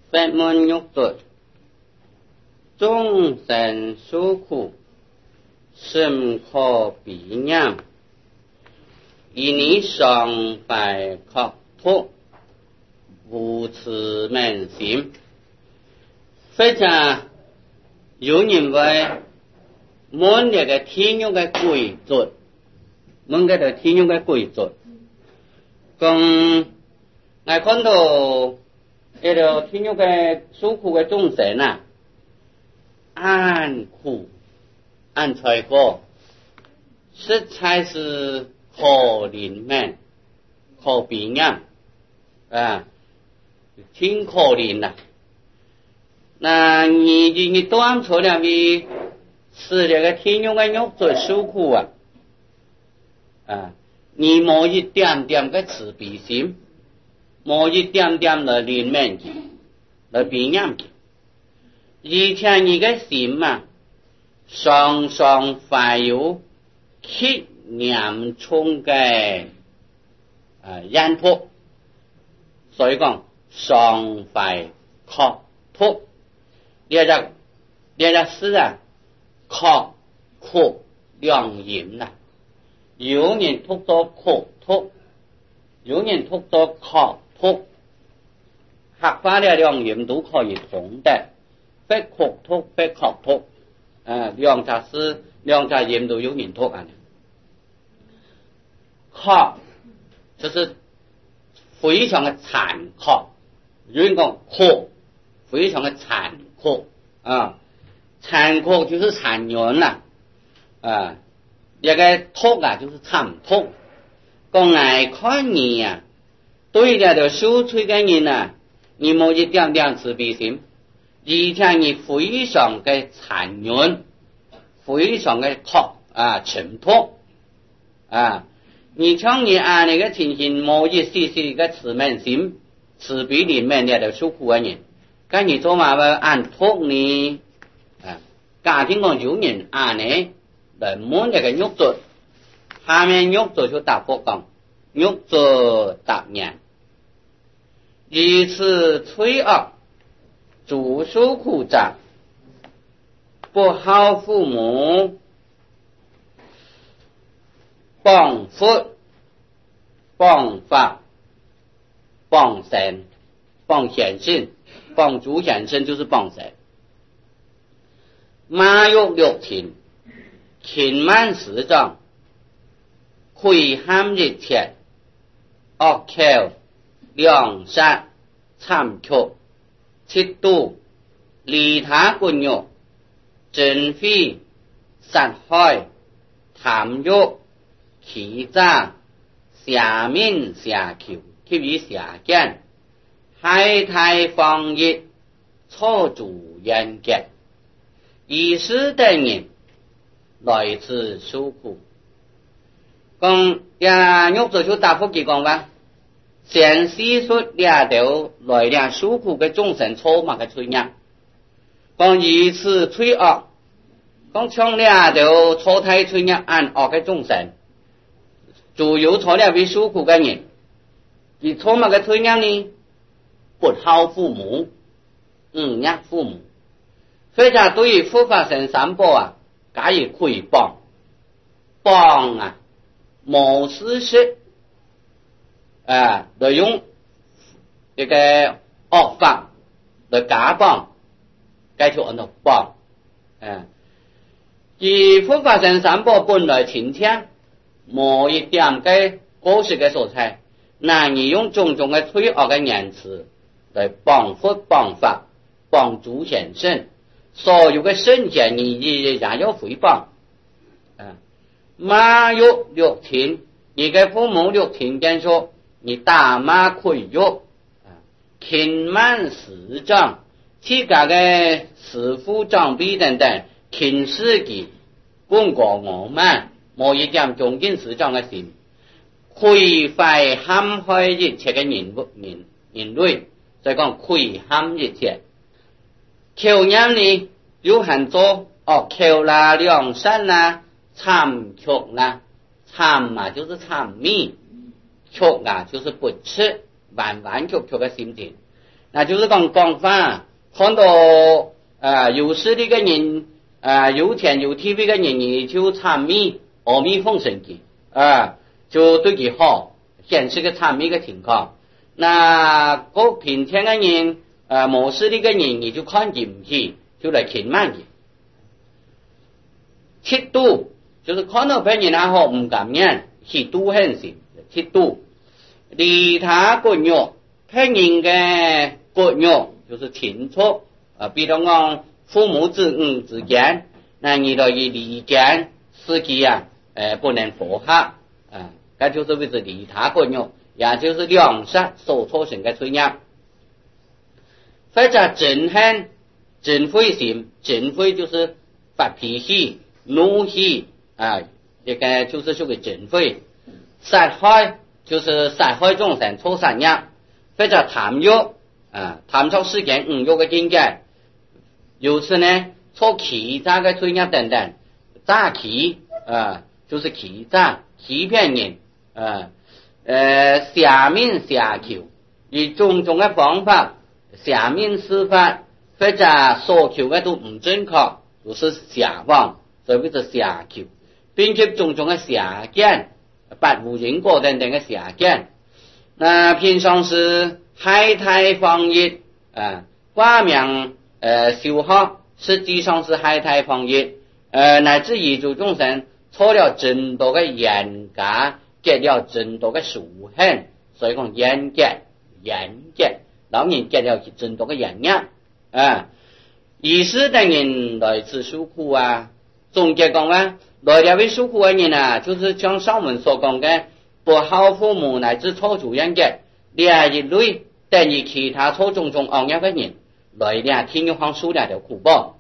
法門欲絕，眾生所苦，深可悲念。以你上拜確托，無慈愍心。非常有人為滿日嘅天獄嘅貴族，滿日嘅天獄嘅貴族，咁我看到一條天獄嘅受苦嘅眾生啊，安苦安財過，實在是可憐們，可悲念啊，挺可憐的。那你端出來為是這個天獄嘅獄卒受苦啊，你冇一點點嘅慈悲心，冇一點點的憐憫佢，來悲念佢，而且你嘅心啊，常常懷有極嚴重嘅怨毒，所以講常懷確毒。呢隻事啊，確苦兩嚴啦。有人讀到確毒，有人讀到確毒，客法嘅兩嚴都可以同的，不確毒不確毒，兩隻事兩隻嚴都有人讀啊。確就是非常的殘酷，有人講酷非常的殘酷啊，殘酷就是殘忍啦，一個毒啊就是殘毒。講愛看你啊，對了就受罪嘅人啊，你冇一點點慈悲心，而且你非常嘅殘忍，非常嘅沉痛啊。你像你按你嘅情形冇一絲絲嘅慈憫心，慈悲憐憫你就受苦嘅人。咁你做嘛會按托你家庭講有人按你來滿一個獄卒，下面獄卒就答覆講獄卒答言，以此罪惡諸受苦者，不孝父母，謗佛謗法謗神謗顯聖，謗主顯聖就是謗神。馬欲六天，勤慢時狀，窺ham日切，惡口兩殺參曲，嫉妒利他君欲，盡非殺害貪欲，欺詐邪命邪求，給予邪見，害太放逸，錯主人格，以是等人來自受苦。講獄卒就答覆佢講話，先示出兩條來兩受苦嘅眾生錯誤嘅罪孽，講以此罪惡，講從兩條錯態罪孽按惡嘅眾生，主要錯了為受苦嘅人，而錯誤嘅罪孽呢，不孝父母，虐父母，非常對於佛法僧三寶啊，加以誹謗，謗啊，冇事實，來用一個惡法來假謗，該條按照謗，而佛法僧三寶本來清澈，冇一點嘅過失嘅所在，難以用種種嘅罪惡嘅言辭來謗佛謗法謗主顯聖，所有嘅聖賢你也要誹謗。馬欲六天，你嘅父母六天間說你打馬窺欲，勤慢時狀，其他嘅師父長輩等等輕視佢，本過我們冇一點恭敬時狀嘅心，毀壞陷害一切嘅人類，所以講毀陷一切。求念呢有很多求啦、良善啦、參曲啦，參嘛就是參迷，曲啊就是不吃，完完曲曲的心情。 那就是讲法，看到有势力嘅人有钱有地位嘅人就参与阿弥奉神嘅就对佢好，显示个参与嘅情况。那个平常嘅人冇势力嘅人你就看见唔起，就来轻慢佢。嫉妒就是看到别人好唔感恩，嫉妒很深，嫉妒。利他割肉，别人嘅割肉就是亲属比如讲父母子女之间，那你来利间自己不能和谐这就是为之利他割肉，也就是良善所造成嘅罪孽。或者憎恨、憎悔心，憎悔就是发脾气、怒气这个就是属于憎悔。杀害就是杀害众生、错杀业，或者贪欲贪图世间五欲嘅境界，由此呢错欺诈嘅罪业等等。诈欺就是欺诈、欺骗人下面下求，以种种嘅方法下面施法，或者所求嘅都唔正確，就是下妄，所以叫做下求，並且種種嘅下見，不無因果等等嘅下見。那平常是害太放逸掛名修學，實際上是害太放逸乃至於諸眾生錯了真多嘅嚴格，結了真多嘅仇恨，所以講嚴結老人結了真多嘅嚴業意思等人來自受苦總結講來了為受苦嘅人就是像上文所講嘅不好父母乃至錯主人嘅呢一類等於其他錯種種惡業嘅人來了天有方受了條苦報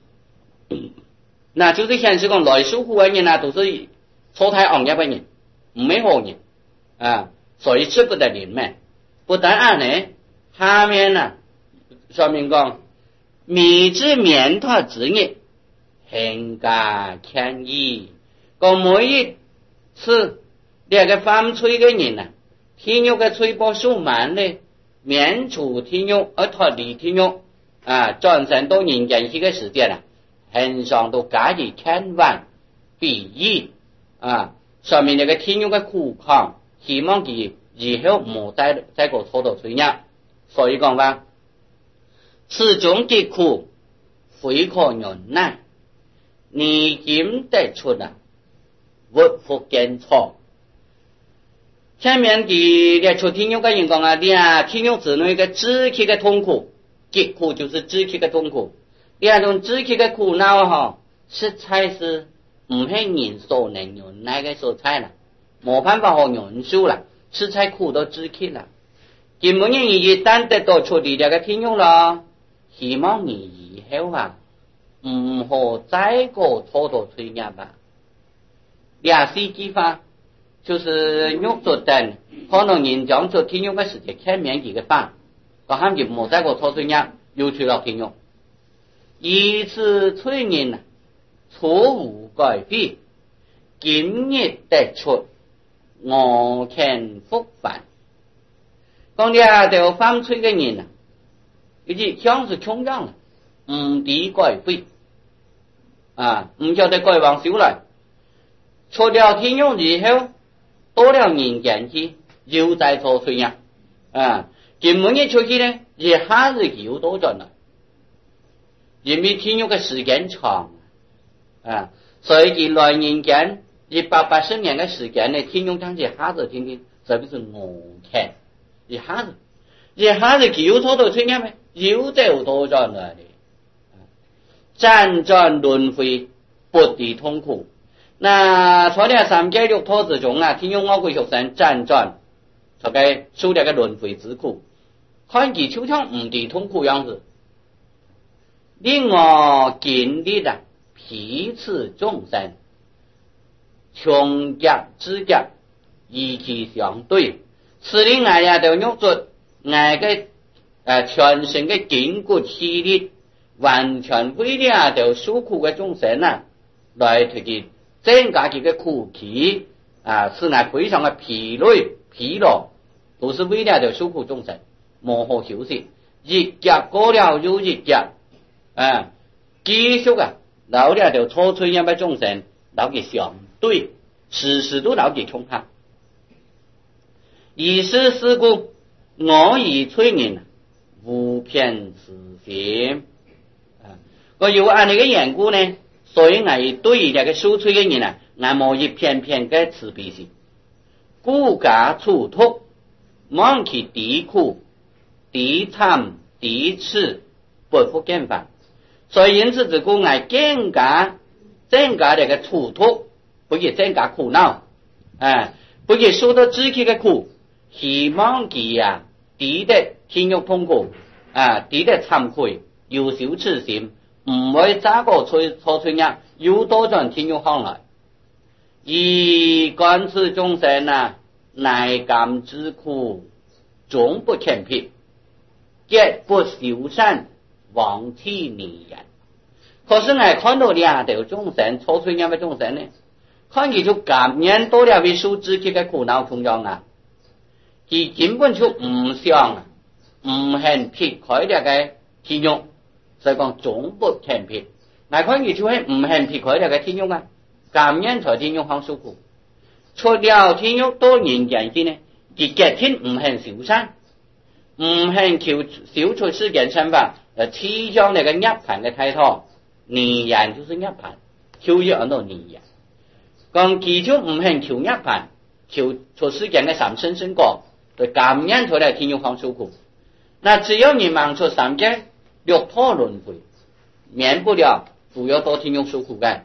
那就是顯示講來受苦嘅人都是錯太惡業嘅人唔係好人所以吃不得人們不但呢下面說明講米之面托之業很加謙意講每一次這個犯罪嘅人天獄嘅罪報數萬呢免除天獄而脫離天獄轉生到人間去嘅時間很常都加以千萬比喻說明這個天獄嘅苦況希望佢以後唔再個錯到罪孽所以講話此種疾苦非可忍耐你今得出不復見錯下面嘅列出天獄嘅人講天獄之內嘅肢體嘅痛苦疾苦就是肢體嘅痛苦這種肢體嘅苦惱實在是唔係人所能忍耐嘅所在啦冇辦法可忍受啦實在苦到肢體啦根本你一旦得到出離這個天獄啦希望你以後唔好再過錯到罪孽吧兩世之法就是獄卒等可能人將做天獄嘅時間看免幾個法個喊就唔好再過錯罪孽又去到天獄以此罪人錯誤改變今日得出我肯復返講呢條犯罪嘅人佢哋像是窮樣唔知改悔唔曉得改往修來出了天獄以後到了人間去又再做罪孽根本一出去呢一下子又多咗啦因為天獄嘅時間長所以佢來人間180年嘅時間呢天獄將一下子天天特別是我看一下子又錯到罪孽咩又就多咗啦輾轉輪迴不地痛苦那除了三界六道之中天獄惡鬼畜生輾轉就該受了個輪迴之苦看佢就像唔地痛苦樣子令我經歷彼此眾生窮甲之甲以其相對此令我也就獄卒我嘅全身嘅筋骨氣力完全為了就受苦嘅眾生來推佢增加佢嘅苦氣使我非常嘅疲勞都是為了就受苦眾生冇好休息日劫过了又日劫，继续留了条初吹音嘅众生，留佢相对，时时都留佢冲下。以是事故，我以催人无偏是邪。我有按你嘅缘故呢，所以我对呢个受催嘅人我冇以偏偏嘅慈悲心，故家处托，望其敌苦、敌惨、敌刺，不复见法。所以因此这个我增加这个处托，不给增加苦恼，不给受到自己的苦，希望佢抵得天欲痛苦，抵得慚愧，有羞耻心，唔會揸個錯吹日，要多盡天欲向來。而觀此眾生乃感之苦，總不欠撇，結不修善，往其泥人。可是我看到兩條眾生，錯吹日嘅眾生呢，看佢就感恩到了為受自己嘅苦惱中央佢根本就唔想唔肯撇開了嘅天欲。所以講總不欠撇，我看佢就係唔肯撇開了嘅天欲感恩在天欲向受苦。除了天欲到人間之呢，佢極天唔肯修善，唔肯求小出世間身法，黐上那個涅槃嘅態度，泥人就是涅槃，求要按到泥人。講佢就唔肯求涅槃，求出世間嘅三生生果，就感恩在了天欲向受苦。那只要你忙出三界六道輪迴，免不了主要到天欲受苦嘅。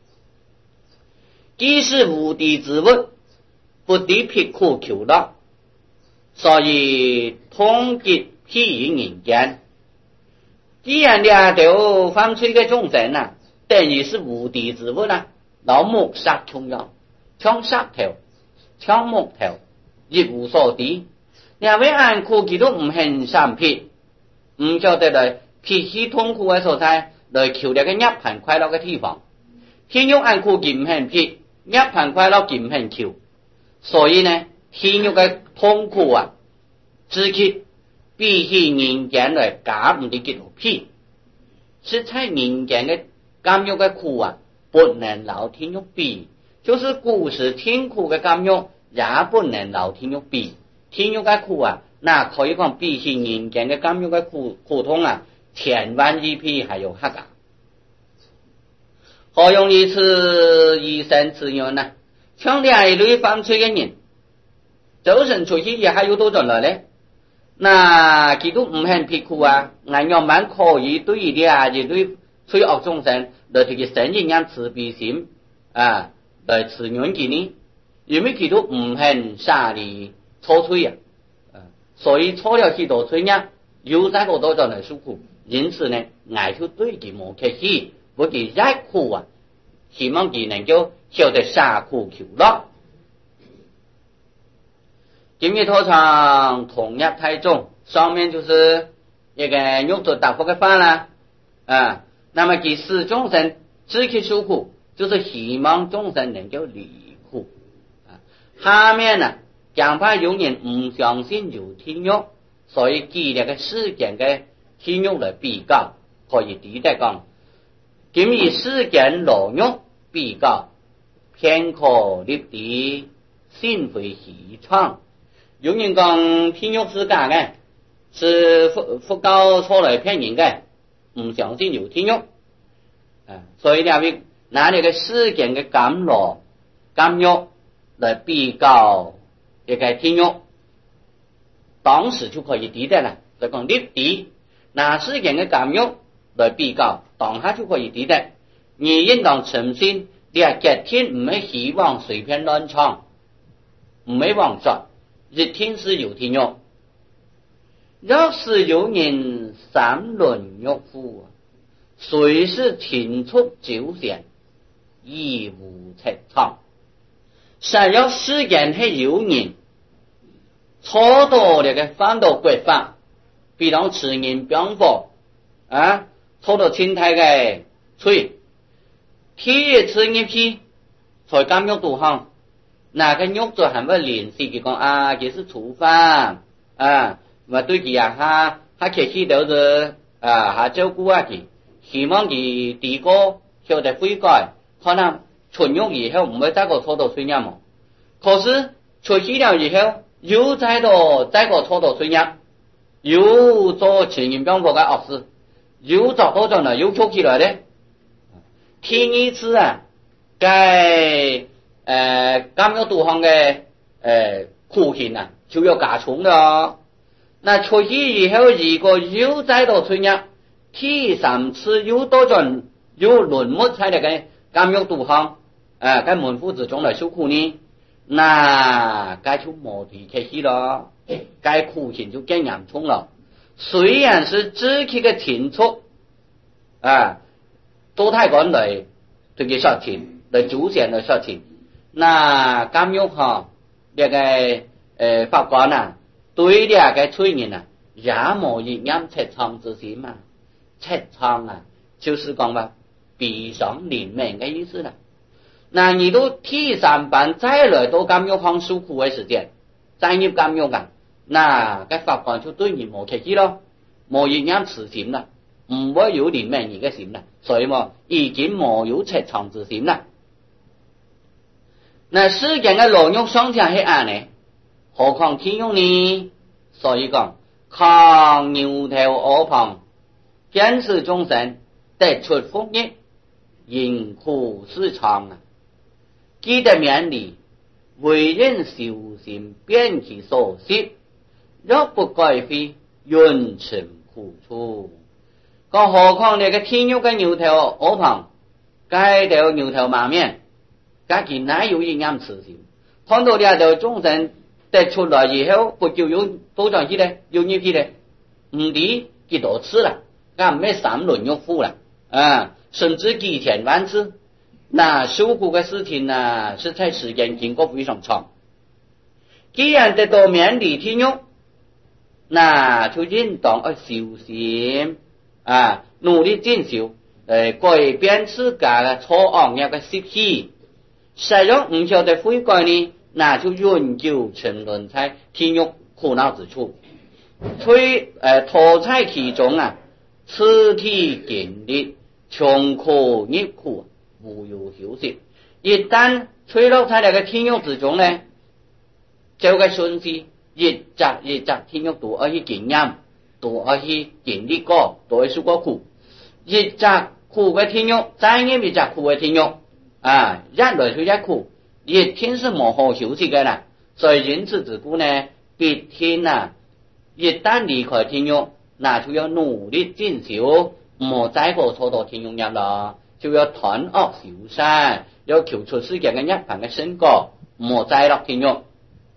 既是無地之物，不敵撇苦求樂，所以通結譬喻人間。既然兩條犯罪嘅眾生等於是無地之物老木殺同樣，搶殺頭，搶木頭，亦無所敵。兩位按苦佢都唔肯三撇，唔曉得來撇棄痛苦嘅所在，來求呢個涅槃快樂嘅地方。天欲按苦佢唔肯撇，涅槃快樂佢唔肯求，所以呢，天欲嘅痛苦自己比起人間來加唔得幾多撇，是在人間嘅甘欲嘅苦不能老天欲比，就是故是天苦嘅甘欲也不能老天欲比。天欲嘅苦那可以講比起人間嘅甘欲嘅苦痛千萬億倍還有黑何用以此以身之緣像兩類犯罪嘅人，周身出去也還有多種來呢？那佢都唔肯撇苦我要蠻可以對兩類罪惡眾生來這個生一樣慈悲心來慈緣佢呢？因為佢都唔肯殺你錯罪所以錯了許多罪有在好多種來受苦。因此呢，我就對佢冇客氣，不給忍苦希望佢能夠曉得殺苦求樂。今日通常同一態中，上面就是一個肉做大佛嘅飯啦那麼佢使眾生自己受苦，就是希望眾生能夠離苦下面講怕有人唔相信有天欲，所以記呢個世間嘅天欲來比較，可以抵得講，今以世間勞欲比較，偏可立地，心非喜創。有人講天欲是假嘅，是佛教錯來騙人嘅，唔相信有天欲所以兩位拿呢個世間嘅甘欲來比較這個天欲，當時就可以抵得啦。就講立地，拿世間嘅甘欲來比較，當下就可以抵得。你應當誠信，你極天唔係希望隨便亂闖，唔係妄說，一天是有天欲。若是有人三輪欲苦，隨時停促久險，亦無惻悵。實要世間係有人錯到呢個犯到國法，比如持人병火錯到清太嘅罪，鐵持業批在監獄度行，那個獄就係咪聯繫佢講佢是囚犯對佢他客气都是还照顾下佢，希望佢第個曉得悔改，可能存肉以後唔會再個錯到罪孽嘛。可是出去了以後，又再個錯到罪孽，又做前人講過嘅惡事，又做到咗呢，又出起來咧。第二次該監獄杜行嘅苦刑就要加重了。那出去以後，如果又再到罪孽，第三次又到咗又淪沒在那個監獄杜行該門戶之中來受苦呢，那該就冇提客氣了，該苦刑就更嚴重了。雖然是自己嘅親屬都太趕來對佢說情，來主線來說情，那監獄那個法官對呢個罪人也冇一樣切腸之心切腸就是講話悲傷憐憫的意思啦。那你都第三班再來到監獄行受苦嘅時間，再入監獄那個法官就對你冇客氣咯，冇一樣慈心啦，唔會有憐憫你嘅心啦，所以嘛已經冇有切腸之心啦。那世間嘅牢獄上下係咁呢，何況天獄呢？所以講抗牛頭阿旁，見是眾生得出福業，因苦事長記得勉勵，為人修行變其所識，若不改非，願成苦處。講何況你個天獄嘅牛頭阿旁，該條牛頭馬面，該佢哪有一樣慈心？看到呢條眾生得出來以後，不就有多長去咧，有入去咧，唔理幾多次啦，咁咩三輪獄苦啦，甚至幾千萬次，那受苦嘅事情是在時間經過非常長。既然得到勉勵天獄，那就應當修行努力進修，改變自家嘅錯誤嘅習氣，實若唔曉得悔改呢，那就永久沉淪在天獄苦惱之處，拖在其中此體經歷窮苦逆苦，無有休息。一旦墜落在那個天獄之中呢，這個順序一集天獄都可以經驗，都可以經歷過，都可以受過苦。一集苦嘅天獄，再一集苦嘅天獄一來就一苦，一天是冇好休息嘅啦。所以因此之故呢，必天一旦離開天獄，那就要努力進修，唔好再個錯到天獄入啦，就要斷惡修善，要求出世間嘅一盤嘅身果，唔好再落天獄。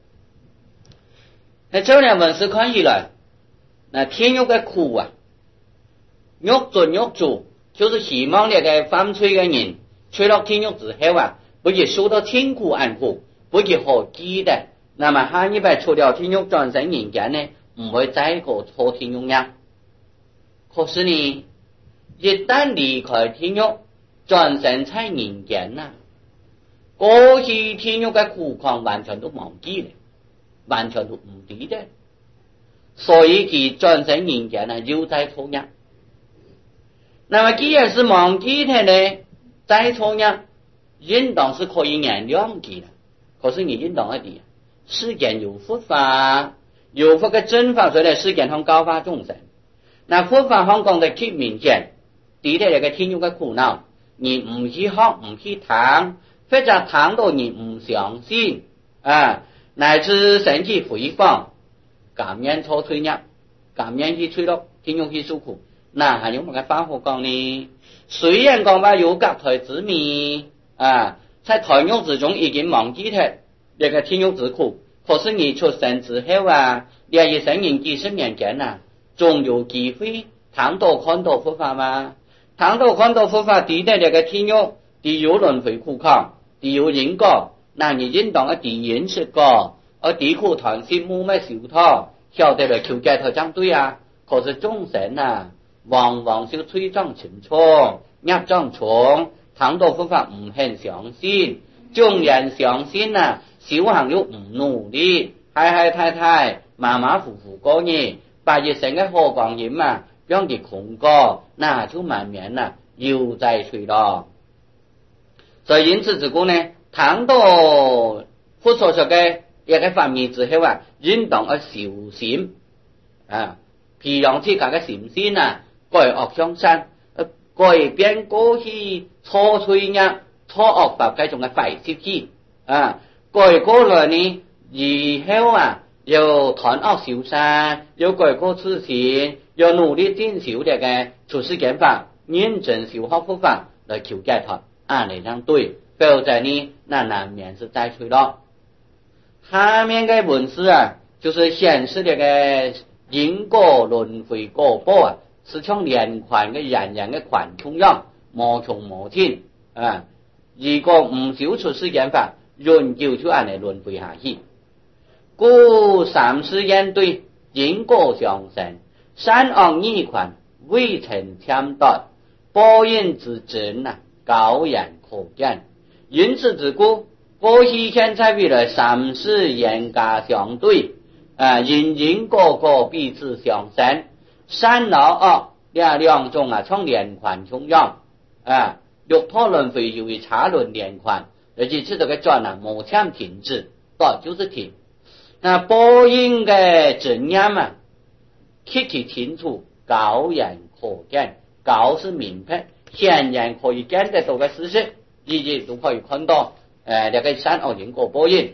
那這兩文是看起來，那天獄嘅苦獄盡獄住，就是希望那個犯罪嘅人，墜落天獄之後不會受到千苦萬苦，不會好記得。那麼下一輩出了天獄轉生人間呢，唔會再個錯天獄呀。可是呢，一旦離開天獄，轉生在人間過去天獄嘅苦況完全都忘記了，完全都唔記得。所以佢轉生人間又再錯呀。那麼既然是忘記的呢，再錯呀，應當是可以原諒佢的。可是你應當一世間有佛法，有佛嘅真法，所以世間上教化眾生。那佛法上講得極明顯，對待那個天獄嘅苦惱，你唔去學，唔去談，或者談到你唔相信乃至甚至誹謗，甘願錯罪孽，甘願去墜落天獄去受苦，那還有乜嘅法好講呢？雖然講話有隔台之mis在台獄之中已經忘記了那個天獄之苦，可是你出生之後這一生人幾十年間總有機會談到看到佛法嘛，談到看到佛法，對待那個天獄，對有輪迴苦況，對有因果，那你應當對認識過，對苦談心冇咩受託，曉得來求解脫將對可是眾生往往就推障情錯，業障重，談到佛法唔肯相信，縱然相信修行又唔努力，太太馬馬虎虎過日， 把一生嘅河光阴啊，让佢空过，那就慢慢啦，又在水咯。所以因此之故呢，谈到佛所说嘅一个法义之后啊，应当要小心啊，培养自家嘅善心啊，改恶向善，改变过去错吹呢、错恶法嘅种嘅坏习气啊，改过来呢，以后啊，要团恶修善，要改过自新，要努力进修这个处世间法，认真修好佛法来求解脱，按理上对，否则呢，那难免是再吹了。下面嘅文字啊，就是显示这个因果轮回果报啊，是像连环嘅人人嘅环中样，无穷无尽啊。如果唔修出世间法，永久就按嚟轮回下去。故三世间对因果相生，善恶逆款，未曾添断，报应之真啊，高远可见。因此之故，过去现在未来三世严格相对啊，因果彼此相生，善恶两种啊，从连环中样啊，六套轮回由于差轮连环，而且这个转啊，无强停止，就是停。那报应的真样啊，极其清楚，高远可见，高是明白，显然可以见得到的事实，以及都可以看到那个善恶因果报应。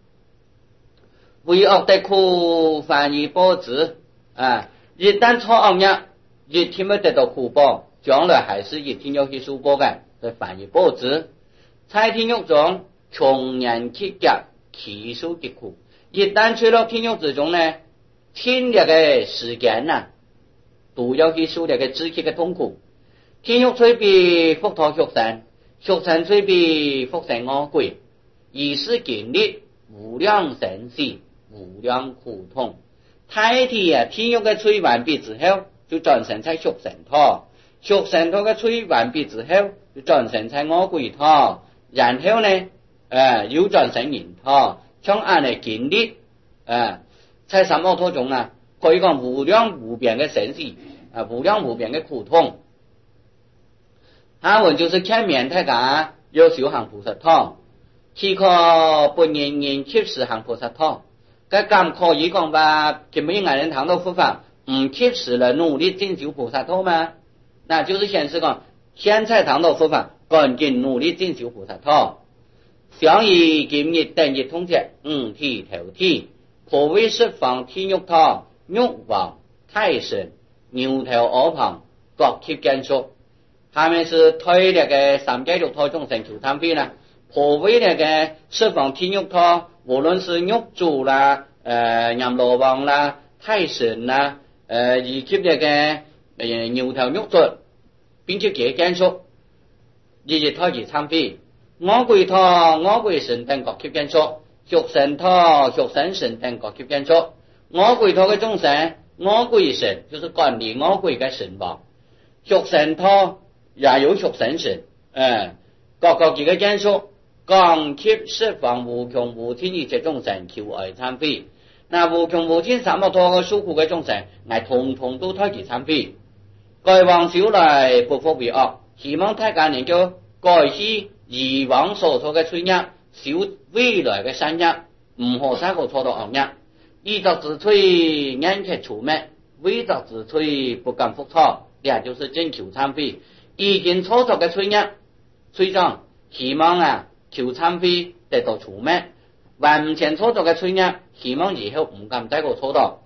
为恶的苦，反而报之啊！一旦错恶呢，一天没得到苦报，将来还是一天要去受报的，所以反而报之。在天狱中，穷人乞劫，其受的苦。一旦吹到天狱之中呢，天日嘅时间啊，都要去受那个自己嘅痛苦。天狱吹比福陀畜生，畜生吹比福生恶鬼，以是经历无量生死，无量苦痛。太天啊，天狱嘅吹完毕之后，就转生在畜生道；畜生道嘅吹完毕之后，就转生在恶鬼道，然后呢，又转生人道。像按嚟经历在三恶道中啊，可以讲无量无边嘅生死无量无边嘅苦痛。下文就是前面大家要修行菩萨道，此可不人人切实行菩萨道。咁咁可以講話，佢每個人談到佛法，唔切實了努力進修菩萨道嗎？那就是顯示講，現在談到佛法，趕緊努力進修菩薩道。想以今日等日通節五體投體，可謂釋放天獄道，欲王太神牛頭阿旁各貼間數。下面是推那個三界六道眾生求參會啦，可謂那個釋放天獄道，無論是獄主啦、閻羅王啦、太神啦、以及那個牛頭獄主，並且結間數，日日推而參會。我鬼道、我鬼神等各貼間數，畜生道、畜生神等各貼間數。我鬼道嘅眾生，我鬼神就是管理我鬼嘅神王，畜生道也有畜生神，各幾個間數，降貼釋放無窮無盡一切眾生求愛參會。那無窮無盡三惡道嘅受苦嘅眾生，我統統都推其參會。該往少來不復為惡，希望大家能夠改去以往所做嘅罪孽，修未來嘅善業，唔好再個錯到惡業。依作之罪眼切除滅，未作之罪不敢復錯，也就是真求參會。已經錯作嘅罪業，罪狀希望求參會得到除滅，完全錯作嘅罪業，希望以後唔敢再個錯到。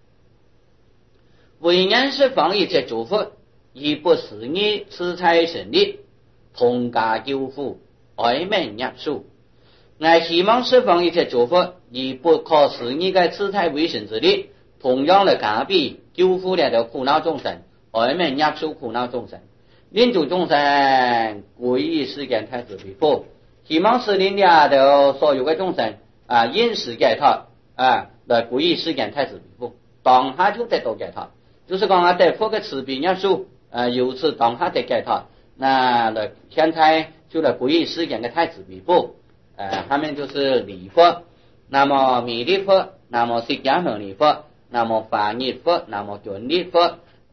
為人釋放一切諸佛，以不思議此財神力。同家救苦，愛民入數。我希望釋放一切諸佛，以不可思議嘅自在為神之力，同樣嚟加被救苦了的苦惱眾生，愛民入數苦惱眾生，令諸眾生歸依世間太子為父。希望使令了的所有嘅眾生因時解脫來歸依世間太子為父，當下就得到解脫。就是講得佛嘅慈悲入數由此當下得解脫。那了现在就来皈依世间的太子为父，下面就是礼佛，那么弥勒佛，那么释迦牟尼佛， Nam mô Phật Nhật Phật, Nam mô Chuẩn Niết Phật,